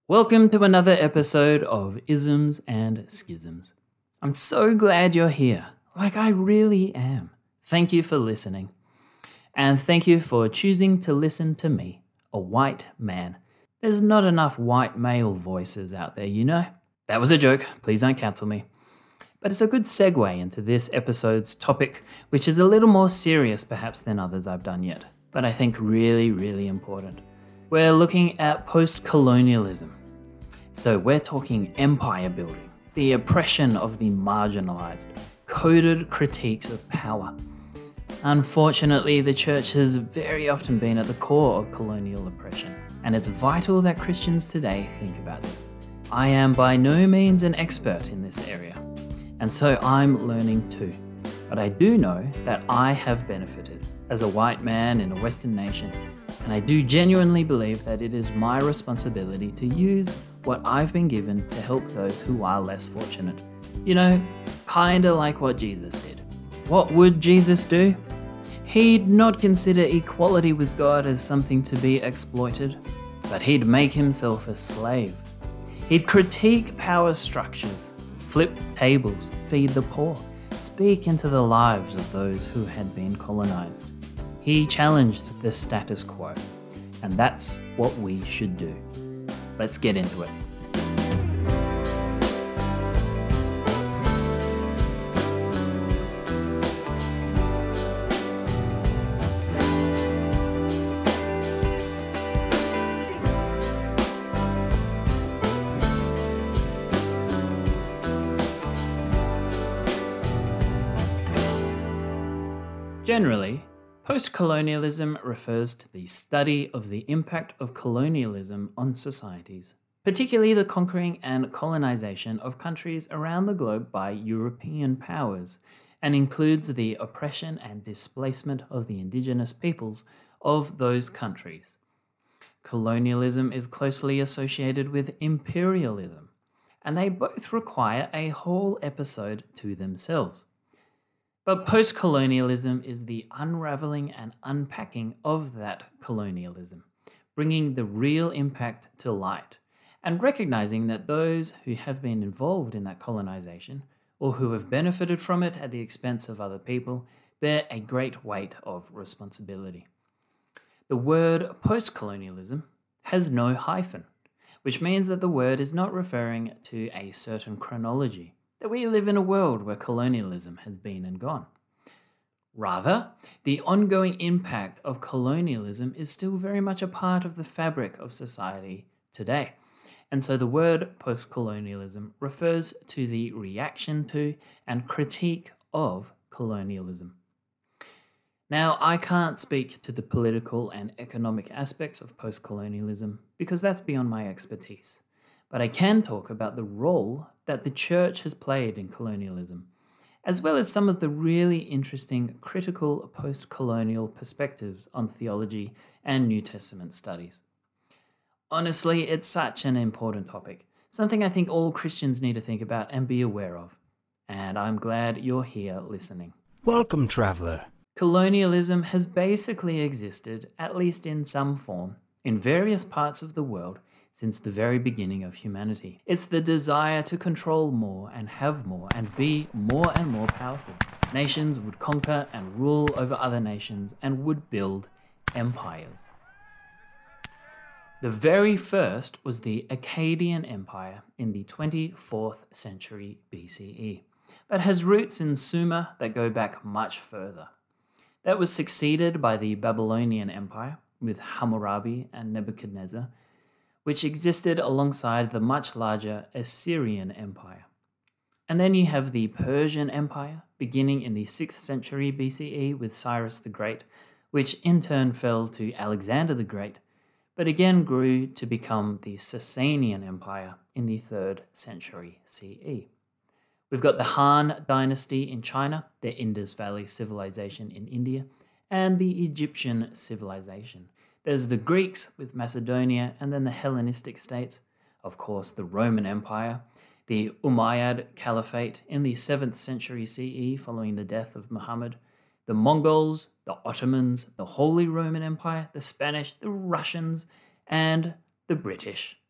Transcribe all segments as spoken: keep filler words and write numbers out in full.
Welcome to another episode of Isms and Schisms. I'm so glad you're here, like I really am. Thank you for listening. And thank you for choosing to listen to me, a white man. There's not enough white male voices out there, you know? That was a joke, please don't cancel me. But it's a good segue into this episode's topic, which is a little more serious perhaps than others I've done yet, but I think really, really important. We're looking at post-colonialism. So we're talking empire building, the oppression of the marginalized, coded critiques of power. Unfortunately, the church has very often been at the core of colonial oppression, and it's vital that Christians today think about this. I am by no means an expert in this area, and so I'm learning too. But I do know that I have benefited as a white man in a Western nation, and I do genuinely believe that it is my responsibility to use what I've been given to help those who are less fortunate. You know, kinda like what Jesus did. What would Jesus do? He'd not consider equality with God as something to be exploited, but he'd make himself a slave. He'd critique power structures, flip tables, feed the poor, speak into the lives of those who had been colonized. He challenged the status quo, and that's what we should do. Let's get into it. Generally, post-colonialism refers to the study of the impact of colonialism on societies, particularly the conquering and colonization of countries around the globe by European powers, and includes the oppression and displacement of the indigenous peoples of those countries. Colonialism is closely associated with imperialism, and they both require a whole episode to themselves. But post-colonialism is the unraveling and unpacking of that colonialism, bringing the real impact to light, and recognizing that those who have been involved in that colonization, or who have benefited from it at the expense of other people, bear a great weight of responsibility. The word post-colonialism has no hyphen, which means that the word is not referring to a certain chronology, that we live in a world where colonialism has been and gone. Rather, the ongoing impact of colonialism is still very much a part of the fabric of society today. And so the word post-colonialism refers to the reaction to and critique of colonialism. Now, I can't speak to the political and economic aspects of post-colonialism because that's beyond my expertise. But I can talk about the role that the church has played in colonialism, as well as some of the really interesting critical post-colonial perspectives on theology and New Testament studies. Honestly, it's such an important topic, something I think all Christians need to think about and be aware of. And I'm glad you're here listening. Welcome, traveller. Colonialism has basically existed, at least in some form, in various parts of the world since the very beginning of humanity. It's the desire to control more and have more and be more and more powerful. Nations would conquer and rule over other nations and would build empires. The very first was the Akkadian Empire in the twenty-fourth century B C E, but has roots in Sumer that go back much further. That was succeeded by the Babylonian Empire with Hammurabi and Nebuchadnezzar, which existed alongside the much larger Assyrian Empire. And then you have the Persian Empire, beginning in the sixth century B C E with Cyrus the Great, which in turn fell to Alexander the Great, but again grew to become the Sasanian Empire in the third century C E. We've got the Han Dynasty in China, the Indus Valley Civilization in India, and the Egyptian civilization. There's the Greeks with Macedonia, and then the Hellenistic states, of course the Roman Empire, the Umayyad Caliphate in the seventh century C E following the death of Muhammad, the Mongols, the Ottomans, the Holy Roman Empire, the Spanish, the Russians, and the British.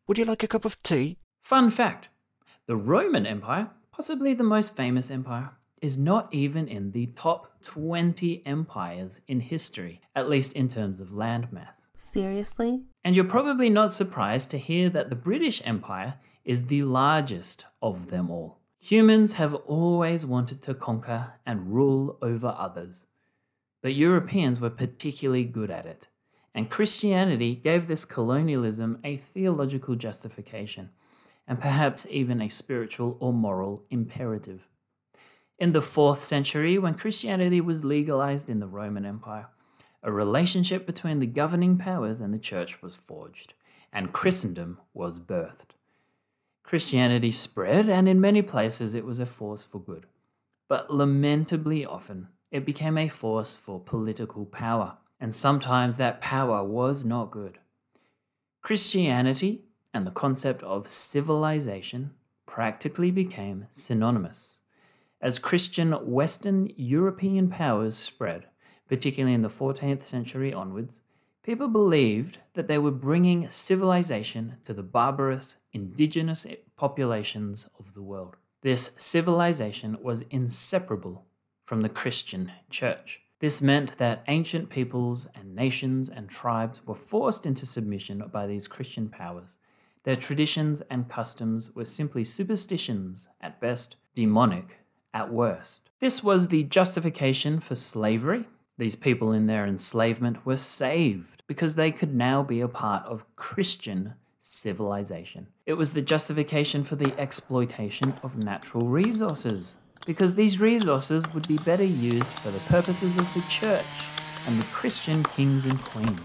Would you like a cup of tea? Fun fact, the Roman Empire, possibly the most famous empire, is not even in the top twenty empires in history, at least in terms of landmass. Seriously? And you're probably not surprised to hear that the British Empire is the largest of them all. Humans have always wanted to conquer and rule over others, but Europeans were particularly good at it, and Christianity gave this colonialism a theological justification, and perhaps even a spiritual or moral imperative. In the fourth century, when Christianity was legalized in the Roman Empire, a relationship between the governing powers and the church was forged, and Christendom was birthed. Christianity spread, and in many places it was a force for good. But lamentably often, it became a force for political power, and sometimes that power was not good. Christianity and the concept of civilization practically became synonymous. As Christian Western European powers spread, particularly in the fourteenth century onwards, people believed that they were bringing civilization to the barbarous, indigenous populations of the world. This civilization was inseparable from the Christian church. This meant that ancient peoples and nations and tribes were forced into submission by these Christian powers. Their traditions and customs were simply superstitions at best, demonic at worst. This was the justification for slavery. These people in their enslavement were saved because they could now be a part of Christian civilization. It was the justification for the exploitation of natural resources, because these resources would be better used for the purposes of the church and the Christian kings and queens.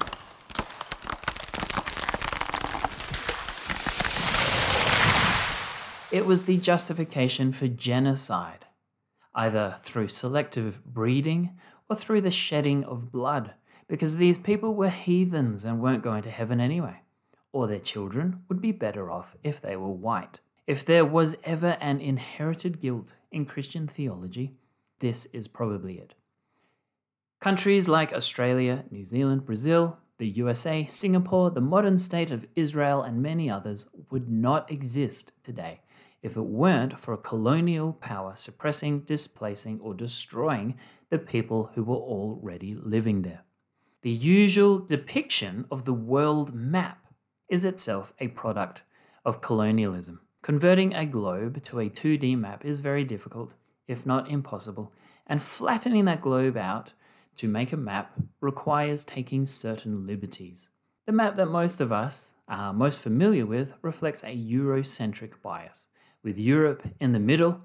It was the justification for genocide, either through selective breeding or through the shedding of blood, because these people were heathens and weren't going to heaven anyway, or their children would be better off if they were white. If there was ever an inherited guilt in Christian theology, this is probably it. Countries like Australia, New Zealand, Brazil, the U S A, Singapore, the modern state of Israel, and many others would not exist today if it weren't for a colonial power suppressing, displacing, or destroying the people who were already living there. The usual depiction of the world map is itself a product of colonialism. Converting a globe to a two D map is very difficult, if not impossible, and flattening that globe out to make a map requires taking certain liberties. The map that most of us are most familiar with reflects a Eurocentric bias, with Europe in the middle.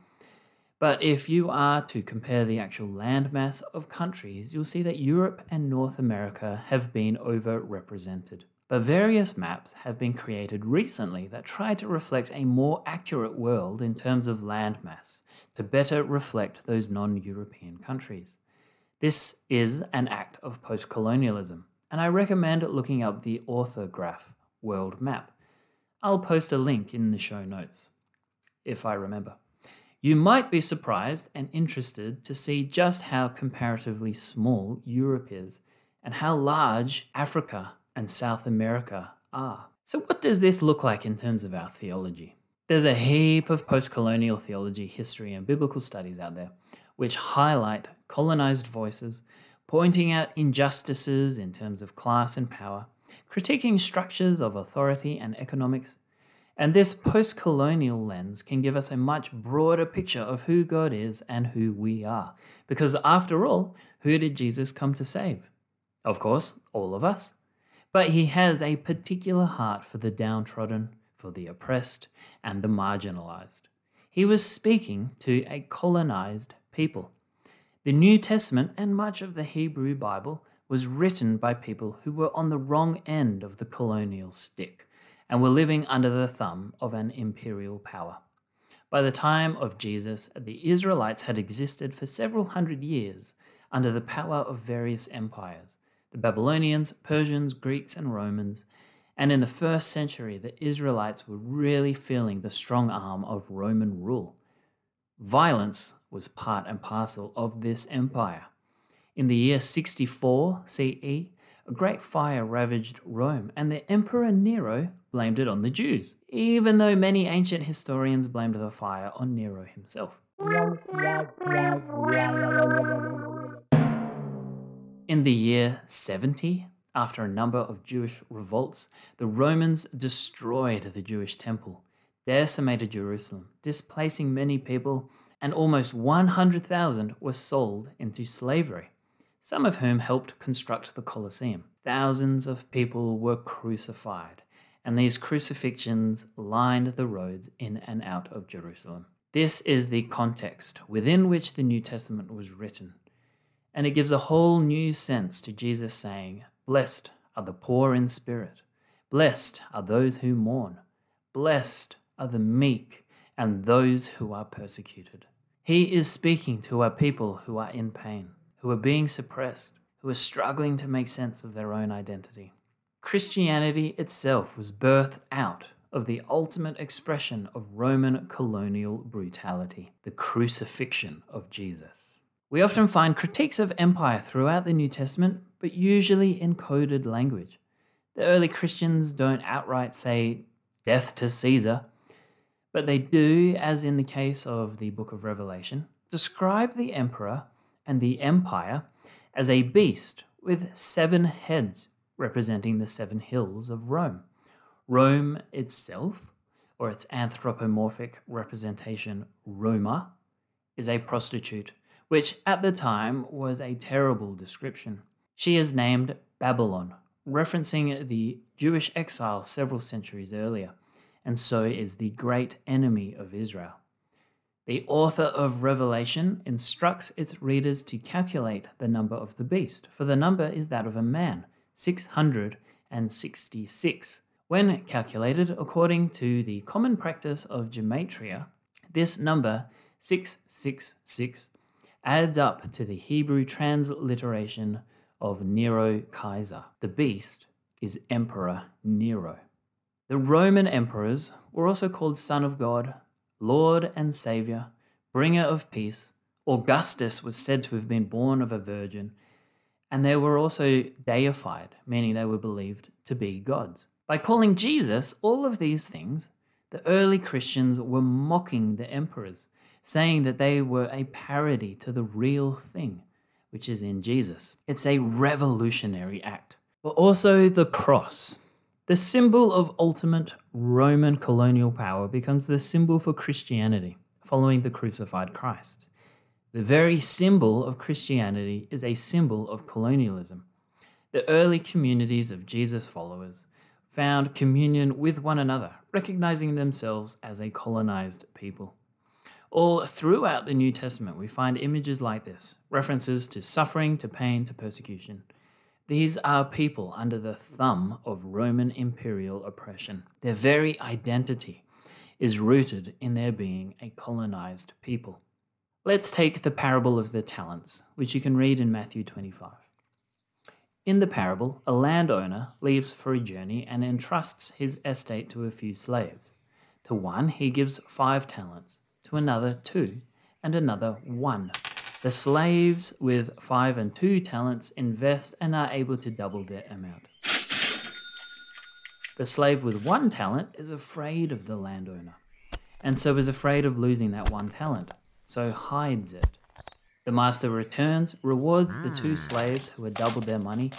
But if you are to compare the actual landmass of countries, you'll see that Europe and North America have been overrepresented. But various maps have been created recently that try to reflect a more accurate world in terms of landmass, to better reflect those non-European countries. This is an act of post-colonialism, and I recommend looking up the Orthograph world map. I'll post a link in the show notes, if I remember. You might be surprised and interested to see just how comparatively small Europe is and how large Africa and South America are. So what does this look like in terms of our theology? There's a heap of post-colonial theology, history, and biblical studies out there which highlight colonized voices, pointing out injustices in terms of class and power, critiquing structures of authority and economics. And this post-colonial lens can give us a much broader picture of who God is and who we are. Because after all, who did Jesus come to save? Of course, all of us. But he has a particular heart for the downtrodden, for the oppressed, and the marginalized. He was speaking to a colonized people. The New Testament and much of the Hebrew Bible was written by people who were on the wrong end of the colonial stick and were living under the thumb of an imperial power. By the time of Jesus, the Israelites had existed for several hundred years under the power of various empires, the Babylonians, Persians, Greeks, and Romans, and in the first century, the Israelites were really feeling the strong arm of Roman rule. Violence was part and parcel of this empire. In the year sixty-four C E, a great fire ravaged Rome, and the Emperor Nero blamed it on the Jews, even though many ancient historians blamed the fire on Nero himself. In the year seventy, after a number of Jewish revolts, the Romans destroyed the Jewish temple, decimated Jerusalem, displacing many people, and almost one hundred thousand were sold into slavery, some of whom helped construct the Colosseum. Thousands of people were crucified, and these crucifixions lined the roads in and out of Jerusalem. This is the context within which the New Testament was written, and it gives a whole new sense to Jesus saying, "Blessed are the poor in spirit, blessed are those who mourn, blessed are the meek and those who are persecuted." He is speaking to a people who are in pain, who are being suppressed, who are struggling to make sense of their own identity. Christianity itself was birthed out of the ultimate expression of Roman colonial brutality, the crucifixion of Jesus. We often find critiques of empire throughout the New Testament, but usually in coded language. The early Christians don't outright say, "Death to Caesar," but they do, as in the case of the book of Revelation, describe the emperor and the empire as a beast with seven heads, representing the seven hills of Rome. Rome itself, or its anthropomorphic representation Roma, is a prostitute, which at the time was a terrible description. She is named Babylon, referencing the Jewish exile several centuries earlier, and so is the great enemy of Israel. The author of Revelation instructs its readers to calculate the number of the beast, for the number is that of a man, six hundred sixty-six. When calculated according to the common practice of gematria, this number, six six six, adds up to the Hebrew transliteration of Nero Kaiser. The beast is Emperor Nero. The Roman emperors were also called Son of God, Lord and Saviour, Bringer of Peace. Augustus was said to have been born of a virgin, and they were also deified, meaning they were believed to be gods. By calling Jesus all of these things, the early Christians were mocking the emperors, saying that they were a parody to the real thing, which is in Jesus. It's a revolutionary act. But also the cross. The symbol of ultimate Roman colonial power becomes the symbol for Christianity, following the crucified Christ. The very symbol of Christianity is a symbol of colonialism. The early communities of Jesus' followers found communion with one another, recognizing themselves as a colonized people. All throughout the New Testament, we find images like this, references to suffering, to pain, to persecution. These are people under the thumb of Roman imperial oppression. Their very identity is rooted in their being a colonized people. Let's take the parable of the talents, which you can read in Matthew twenty-five. In the parable, a landowner leaves for a journey and entrusts his estate to a few slaves. To one, he gives five talents, to another two, and another one. The slaves with five and two talents invest and are able to double their amount. The slave with one talent is afraid of the landowner, and so is afraid of losing that one talent, so hides it. The master returns, rewards the two slaves who had doubled their money,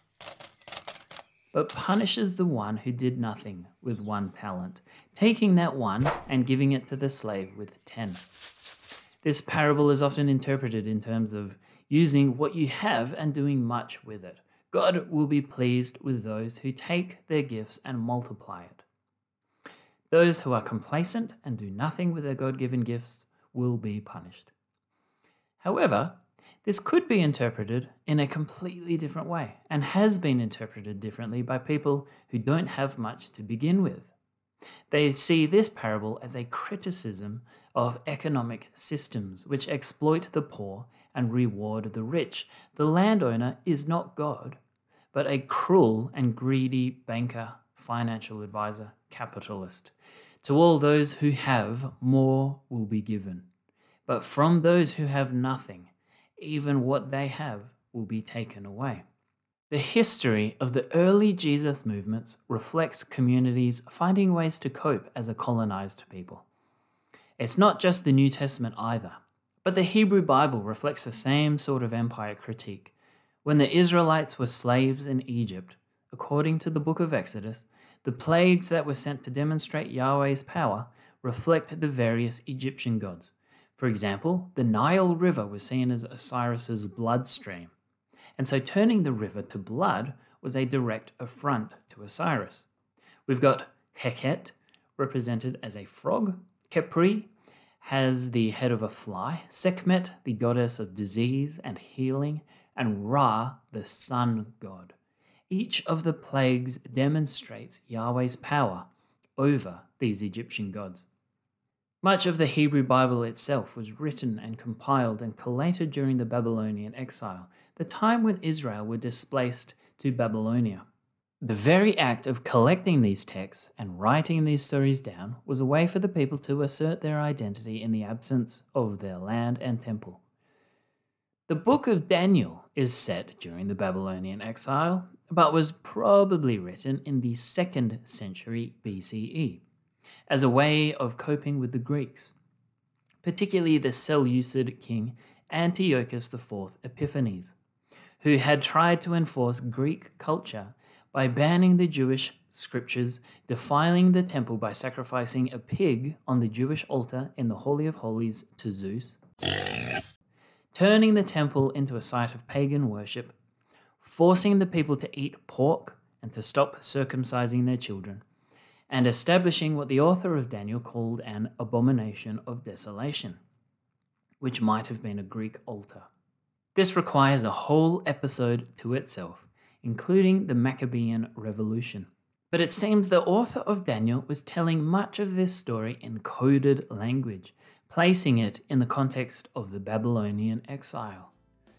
but punishes the one who did nothing with one talent, taking that one and giving it to the slave with ten. This parable is often interpreted in terms of using what you have and doing much with it. God will be pleased with those who take their gifts and multiply it. Those who are complacent and do nothing with their God-given gifts will be punished. However, this could be interpreted in a completely different way and has been interpreted differently by people who don't have much to begin with. They see this parable as a criticism of economic systems which exploit the poor and reward the rich. The landowner is not God, but a cruel and greedy banker, financial advisor, capitalist. To all those who have, more will be given. But from those who have nothing, even what they have will be taken away. The history of the early Jesus movements reflects communities finding ways to cope as a colonized people. It's not just the New Testament either, but the Hebrew Bible reflects the same sort of empire critique. When the Israelites were slaves in Egypt, according to the book of Exodus, the plagues that were sent to demonstrate Yahweh's power reflect the various Egyptian gods. For example, the Nile River was seen as Osiris's bloodstream, and so turning the river to blood was a direct affront to Osiris. We've got Heket, represented as a frog. Khepri has the head of a fly. Sekhmet, the goddess of disease and healing. And Ra, the sun god. Each of the plagues demonstrates Yahweh's power over these Egyptian gods. Much of the Hebrew Bible itself was written and compiled and collated during the Babylonian exile, the time when Israel were displaced to Babylonia. The very act of collecting these texts and writing these stories down was a way for the people to assert their identity in the absence of their land and temple. The book of Daniel is set during the Babylonian exile, but was probably written in the second century B C E as a way of coping with the Greeks, particularly the Seleucid king Antiochus the fourth Epiphanes, who had tried to enforce Greek culture by banning the Jewish scriptures, defiling the temple by sacrificing a pig on the Jewish altar in the Holy of Holies to Zeus, turning the temple into a site of pagan worship, forcing the people to eat pork and to stop circumcising their children, and establishing what the author of Daniel called an abomination of desolation, which might have been a Greek altar. This requires a whole episode to itself, including the Maccabean Revolution. But it seems the author of Daniel was telling much of this story in coded language, placing it in the context of the Babylonian exile.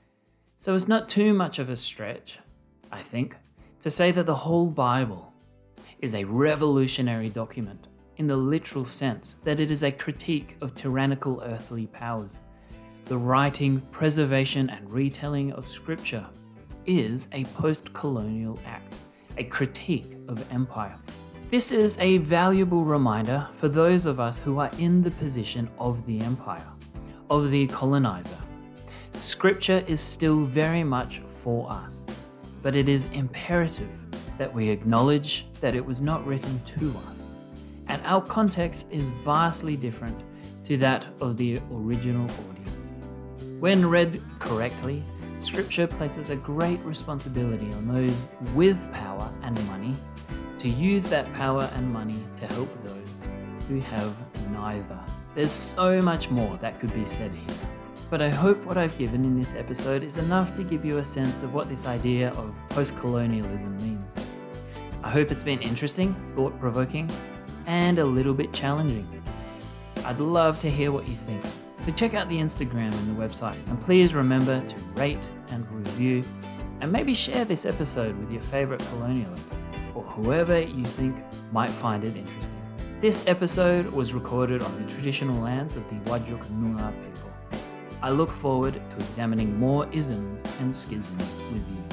So it's not too much of a stretch, I think, to say that the whole Bible is a revolutionary document in the literal sense that it is a critique of tyrannical earthly powers. The writing, preservation, and retelling of Scripture is a post-colonial act, a critique of empire. This is a valuable reminder for those of us who are in the position of the empire, of the colonizer. Scripture is still very much for us, but it is imperative that we acknowledge that it was not written to us, and our context is vastly different to that of the original audience. When read correctly, Scripture places a great responsibility on those with power and money to use that power and money to help those who have neither. There's so much more that could be said here, but I hope what I've given in this episode is enough to give you a sense of what this idea of post-colonialism means. I hope it's been interesting, thought-provoking, and a little bit challenging. I'd love to hear what you think, so check out the Instagram and the website, and please remember to rate and review, and maybe share this episode with your favorite colonialist, or whoever you think might find it interesting. This episode was recorded on the traditional lands of the Whadjuk Noongar people. I look forward to examining more isms and schisms with you.